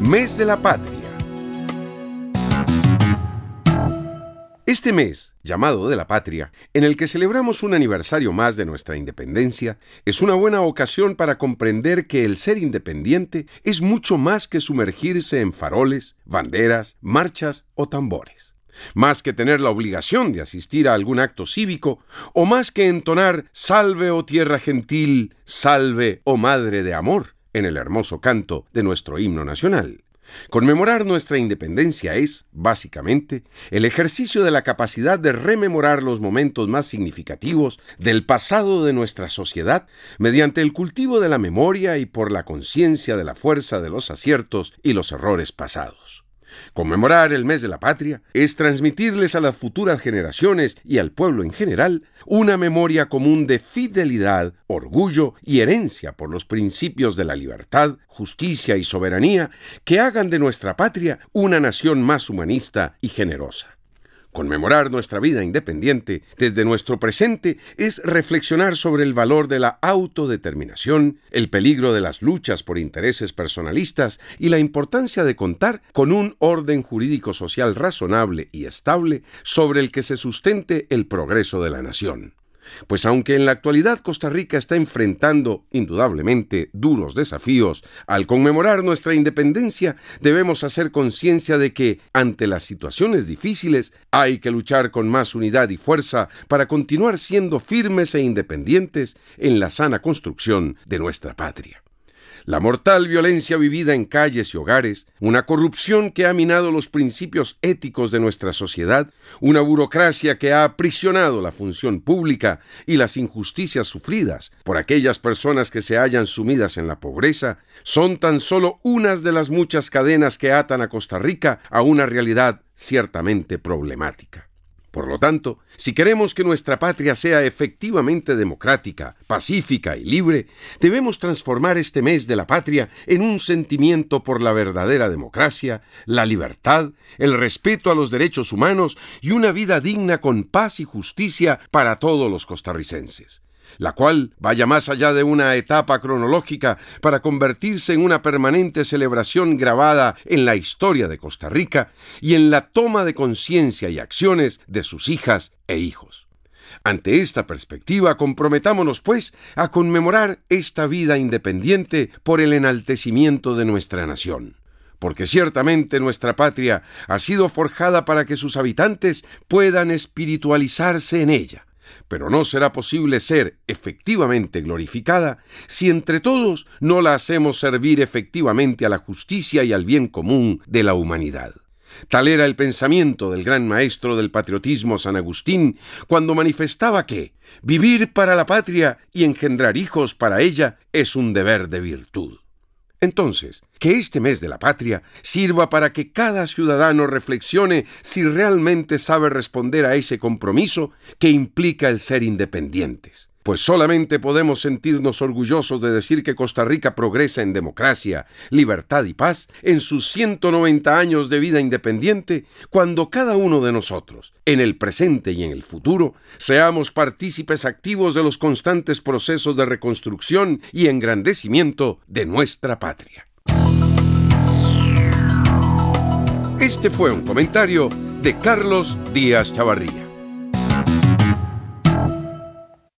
Mes de la Patria. Este mes, llamado de la Patria, en el que celebramos un aniversario más de nuestra independencia, es una buena ocasión para comprender que el ser independiente es mucho más que sumergirse en faroles, banderas, marchas o tambores. Más que tener la obligación de asistir a algún acto cívico, o más que entonar «Salve, oh tierra gentil, salve, oh madre de amor» en el hermoso canto de nuestro himno nacional. Conmemorar nuestra independencia es, básicamente, el ejercicio de la capacidad de rememorar los momentos más significativos del pasado de nuestra sociedad mediante el cultivo de la memoria y por la conciencia de la fuerza de los aciertos y los errores pasados. Conmemorar el mes de la patria es transmitirles a las futuras generaciones y al pueblo en general una memoria común de fidelidad, orgullo y herencia por los principios de la libertad, justicia y soberanía que hagan de nuestra patria una nación más humanista y generosa. Conmemorar nuestra vida independiente desde nuestro presente es reflexionar sobre el valor de la autodeterminación, el peligro de las luchas por intereses personalistas y la importancia de contar con un orden jurídico social razonable y estable sobre el que se sustente el progreso de la nación. Pues aunque en la actualidad Costa Rica está enfrentando, indudablemente, duros desafíos, al conmemorar nuestra independencia, debemos hacer conciencia de que, ante las situaciones difíciles, hay que luchar con más unidad y fuerza para continuar siendo firmes e independientes en la sana construcción de nuestra patria. La mortal violencia vivida en calles y hogares, una corrupción que ha minado los principios éticos de nuestra sociedad, una burocracia que ha aprisionado la función pública y las injusticias sufridas por aquellas personas que se hallan sumidas en la pobreza, son tan solo unas de las muchas cadenas que atan a Costa Rica a una realidad ciertamente problemática. Por lo tanto, si queremos que nuestra patria sea efectivamente democrática, pacífica y libre, debemos transformar este mes de la patria en un sentimiento por la verdadera democracia, la libertad, el respeto a los derechos humanos y una vida digna con paz y justicia para todos los costarricenses, la cual vaya más allá de una etapa cronológica para convertirse en una permanente celebración grabada en la historia de Costa Rica y en la toma de conciencia y acciones de sus hijas e hijos. Ante esta perspectiva, comprometámonos, pues, a conmemorar esta vida independiente por el enaltecimiento de nuestra nación. Porque ciertamente nuestra patria ha sido forjada para que sus habitantes puedan espiritualizarse en ella. Pero no será posible ser efectivamente glorificada si entre todos no la hacemos servir efectivamente a la justicia y al bien común de la humanidad. Tal era el pensamiento del gran maestro del patriotismo San Agustín cuando manifestaba que vivir para la patria y engendrar hijos para ella es un deber de virtud. Entonces, que este mes de la patria sirva para que cada ciudadano reflexione si realmente sabe responder a ese compromiso que implica el ser independientes. Pues solamente podemos sentirnos orgullosos de decir que Costa Rica progresa en democracia, libertad y paz en sus 190 años de vida independiente cuando cada uno de nosotros, en el presente y en el futuro, seamos partícipes activos de los constantes procesos de reconstrucción y engrandecimiento de nuestra patria. Este fue un comentario de Carlos Díaz Chavarría.